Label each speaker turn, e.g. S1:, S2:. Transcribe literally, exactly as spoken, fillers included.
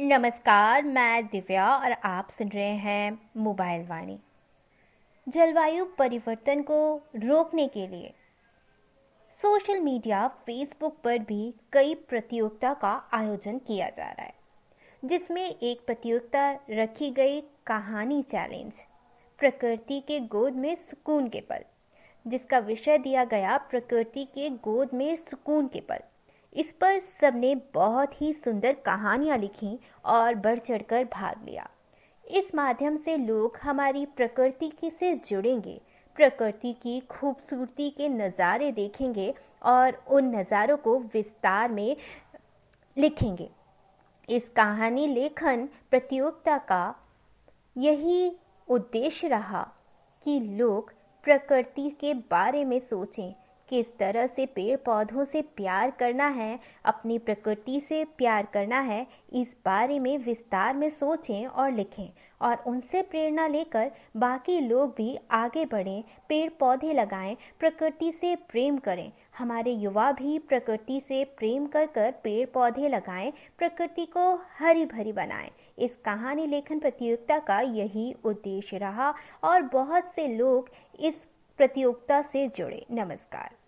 S1: नमस्कार, मैं दिव्या और आप सुन रहे हैं मोबाइल वाणी। जलवायु परिवर्तन को रोकने के लिए सोशल मीडिया फेसबुक पर भी कई प्रतियोगिता का आयोजन किया जा रहा है, जिसमें एक प्रतियोगिता रखी गई कहानी चैलेंज प्रकृति के गोद में सुकून के पल, जिसका विषय दिया गया प्रकृति के गोद में सुकून के पल। इस पर सबने बहुत ही सुंदर कहानियां लिखी और बढ़ चढ़कर भाग लिया। इस माध्यम से लोग हमारी प्रकृति की से जुड़ेंगे, प्रकृति की खूबसूरती के नज़ारे देखेंगे और उन नज़ारों को विस्तार में लिखेंगे। इस कहानी लेखन प्रतियोगिता का यही उद्देश्य रहा कि लोग प्रकृति के बारे में सोचें, किस तरह से पेड़ पौधों से प्यार करना है, अपनी प्रकृति से प्यार करना है। इस बारे में विस्तार में सोचें और लिखें और उनसे प्रेरणा लेकर बाकी लोग भी आगे बढ़ें, पेड़ पौधे लगाएं, प्रकृति से प्रेम करें। हमारे युवा भी प्रकृति से प्रेम कर कर पेड़ पौधे लगाएं, प्रकृति को हरी भरी बनाएं। इस कहानी लेखन प्रतियोगिता का यही उद्देश्य रहा और बहुत से लोग इस प्रतियोगिता से जुड़े। नमस्कार।